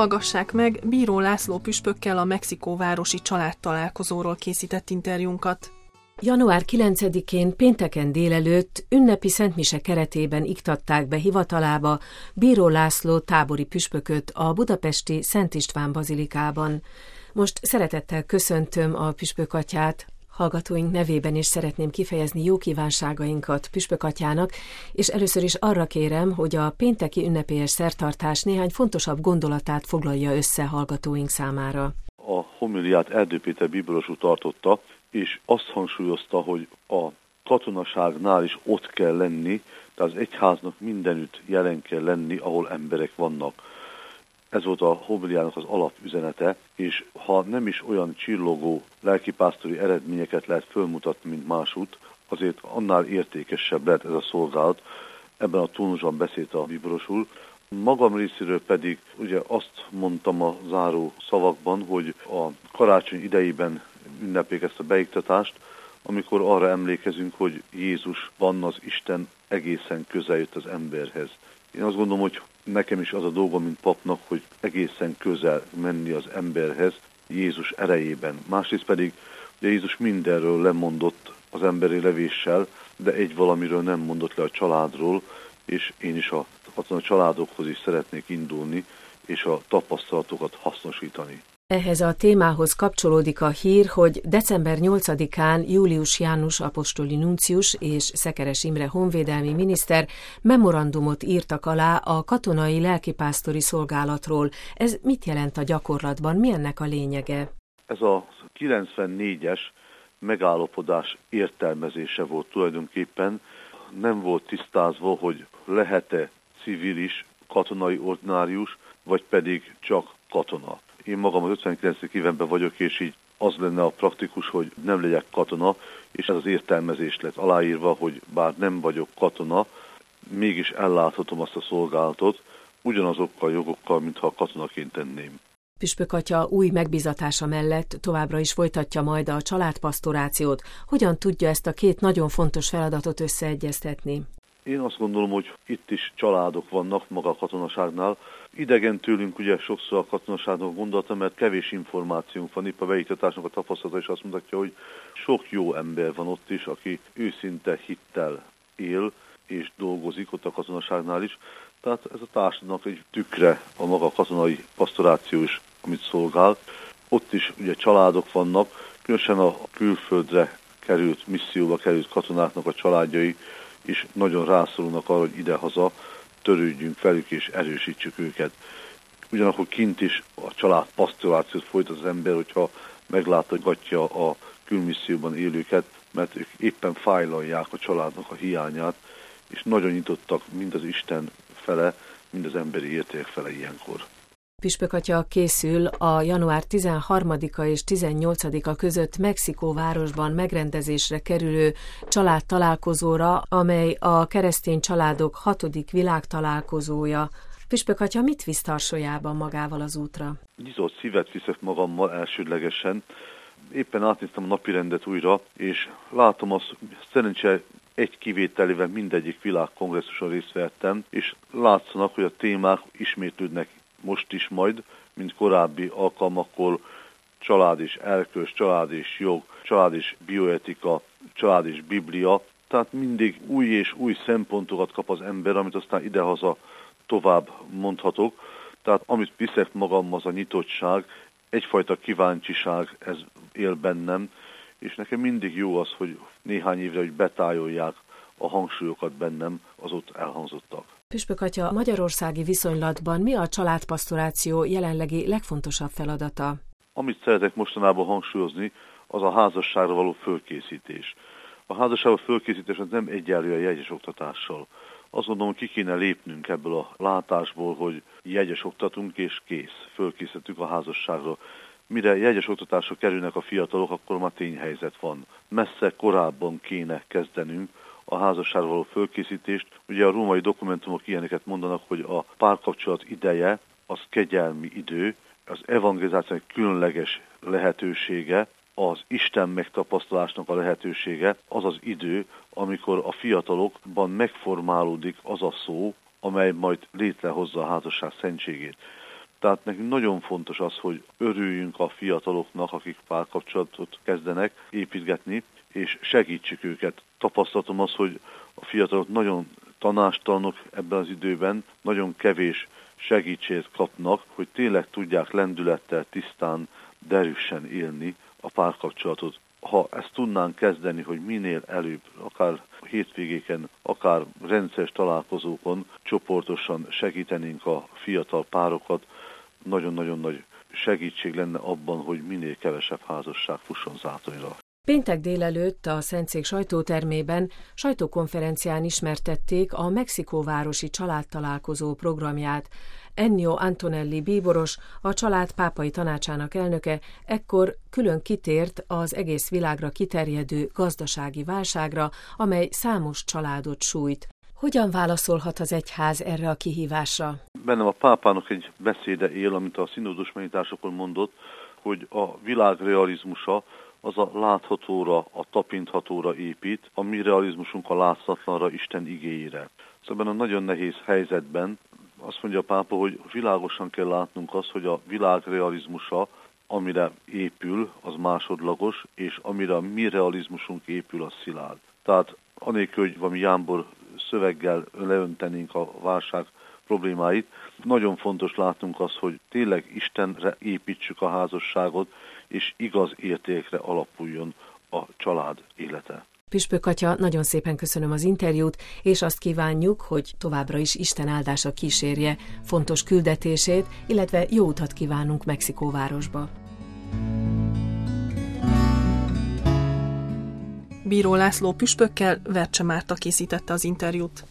Hallgassák meg Bíró László püspökkel a mexikóvárosi családtalálkozóról készített interjúnkat. Január 9-én pénteken délelőtt ünnepi szentmise keretében iktatták be hivatalába Bíró László tábori püspököt a budapesti Szent István bazilikában. Most szeretettel köszöntöm a püspökatyát, hallgatóink nevében is szeretném kifejezni jó kívánságainkat püspökatyának, és először is arra kérem, hogy a pénteki ünnepélyes szertartás néhány fontosabb gondolatát foglalja össze hallgatóink számára. A homiliát Erdő Péter bíborosú tartotta, és azt hangsúlyozta, hogy a katonaságnál is ott kell lenni, tehát az egyháznak mindenütt jelen kell lenni, ahol emberek vannak. Ez volt a homiliának az alapüzenete, és ha nem is olyan csillogó lelkipásztori eredményeket lehet fölmutatni, mint másút, azért annál értékesebb lehet ez a szolgálat. Ebben a tónusban beszélt a bíboros úr. Magam részéről pedig ugye azt mondtam a záró szavakban, hogy a karácsony idejében ünneplik ezt a beiktatást, amikor arra emlékezünk, hogy Jézusban az Isten egészen közel jött az emberhez. Én azt gondolom, hogy nekem is az a dolgom, mint papnak, hogy egészen közel menni az emberhez Jézus erejében. Másrészt pedig, ugye Jézus mindenről lemondott az emberi levéssel, de egy valamiről nem mondott le, a családról, és én is a családokhoz is szeretnék indulni, és a tapasztalatokat hasznosítani. Ehhez a témához kapcsolódik a hír, hogy december 8-án Július János apostoli nuncius és Szekeres Imre honvédelmi miniszter memorandumot írtak alá a katonai lelkipásztori szolgálatról. Ez mit jelent a gyakorlatban? Mi ennek a lényege? Ez a 94-es megállapodás értelmezése volt tulajdonképpen. Nem volt tisztázva, hogy lehet-e civilis, katonai ordinárius, vagy pedig csak katona. Én magam az 59. évemben vagyok, és így az lenne a praktikus, hogy nem legyek katona, és ez az értelmezés lett aláírva, hogy bár nem vagyok katona, mégis elláthatom azt a szolgálatot, ugyanazokkal a jogokkal, mintha katonaként tenném. Püspökatya új megbízatása mellett továbbra is folytatja majd a családpasztorációt. Hogyan tudja ezt a két nagyon fontos feladatot összeegyeztetni? Én azt gondolom, hogy itt is családok vannak maga a katonaságnál. Idegen tőlünk ugye sokszor a katonaságnak gondolata, mert kevés információnk van, épp a beiktatásnak a tapasztalata is azt mutatja, hogy sok jó ember van ott is, aki őszinte hittel él és dolgozik ott a katonaságnál is. Tehát ez a társadalomnak egy tükre a maga katonai pasztoráció is, amit szolgál. Ott is ugye családok vannak, különösen a külföldre került, misszióba került katonáknak a családjai is nagyon rászorulnak arra, hogy idehaza törődjünk velük és erősítsük őket. Ugyanakkor kint is a család pasztorációt folytat az ember, hogyha meglátogatja a külmisszióban élőket, mert ők éppen fájlalják a családnak a hiányát, és nagyon nyitottak mind az Isten fele, mind az emberi érték fele ilyenkor. Püspökatya készül a január 13-a és 18-a között Mexikóvárosban megrendezésre kerülő családtalálkozóra, amely a keresztény családok 6. világtalálkozója. Püspökatya mit visz tarsolyában magával az útra? Nyitott szívet viszek magammal elsődlegesen. Éppen átnéztem a napirendet újra, és látom azt, szerencsére egy kivételével mindegyik világkongresszuson részt vettem, és látszanak, hogy a témák ismétlődnek most is majd, mint korábbi alkalmakkor, család és erkölcs, család és jog, család és bioetika, család és biblia. Tehát mindig új és új szempontokat kap az ember, amit aztán idehaza tovább mondhatok. Tehát amit viszek magam, az a nyitottság, egyfajta kíváncsiság, ez él bennem, és nekem mindig jó az, hogy néhány évre hogy betájolják a hangsúlyokat bennem az ott elhangzottak. Püspökatya, a magyarországi viszonylatban mi a családpasztoráció jelenlegi legfontosabb feladata? Amit szeretek mostanában hangsúlyozni, az a házasságra való fölkészítés. A házasságra fölkészítés az nem egyenlő a jegyes oktatással. Azt gondolom, hogy ki kéne lépnünk ebből a látásból, hogy jegyes oktatunk és kész, fölkészítünk a házasságra. Mire jegyes oktatásra kerülnek a fiatalok, akkor már tényhelyzet van. Messze korábban kéne kezdenünk a házasságra való fölkészítést. Ugye a római dokumentumok ilyeneket mondanak, hogy a párkapcsolat ideje az kegyelmi idő, az evangelizáció egy különleges lehetősége, az Isten megtapasztalásnak a lehetősége, az az idő, amikor a fiatalokban megformálódik az a szó, amely majd létrehozza a házasság szentségét. Tehát nekünk nagyon fontos az, hogy örüljünk a fiataloknak, akik párkapcsolatot kezdenek építgetni, és segítsük őket. Tapasztalatom az, hogy a fiatalok nagyon tanástalanok ebben az időben, nagyon kevés segítséget kapnak, hogy tényleg tudják lendülettel, tisztán, derűsen élni a párkapcsolatot. Ha ezt tudnánk kezdeni, hogy minél előbb, akár hétvégéken, akár rendszeres találkozókon csoportosan segítenénk a fiatal párokat, nagyon-nagyon nagy segítség lenne abban, hogy minél kevesebb házasság fusson zátonyra. Péntek délelőtt a Szentszék sajtótermében sajtókonferencián ismertették a mexikóvárosi családtalálkozó programját. Ennio Antonelli bíboros, a család pápai tanácsának elnöke ekkor külön kitért az egész világra kiterjedő gazdasági válságra, amely számos családot sújt. Hogyan válaszolhat az egyház erre a kihívásra? Bennem a pápának egy beszéde él, amit a színódus megnyitásakor mondott, hogy a világ realizmusa az a láthatóra, a tapinthatóra épít, a mi realizmusunk a látszatlanra, Isten igéjére. Szóval ebben a nagyon nehéz helyzetben azt mondja a pápa, hogy világosan kell látnunk azt, hogy a világ realizmusa, amire épül, az másodlagos, és amire a mi realizmusunk épül, az szilárd. Tehát anélkül, hogy valami jámbor szöveggel leöntenénk a válság problémáit, nagyon fontos látnunk azt, hogy tényleg Istenre építsük a házasságot, és igaz értékre alapuljon a család élete. Püspök atya, nagyon szépen köszönöm az interjút, és azt kívánjuk, hogy továbbra is Isten áldása kísérje fontos küldetését, illetve jó utat kívánunk Mexikóvárosba. Bíró László püspökkel Vercse Márta készítette az interjút.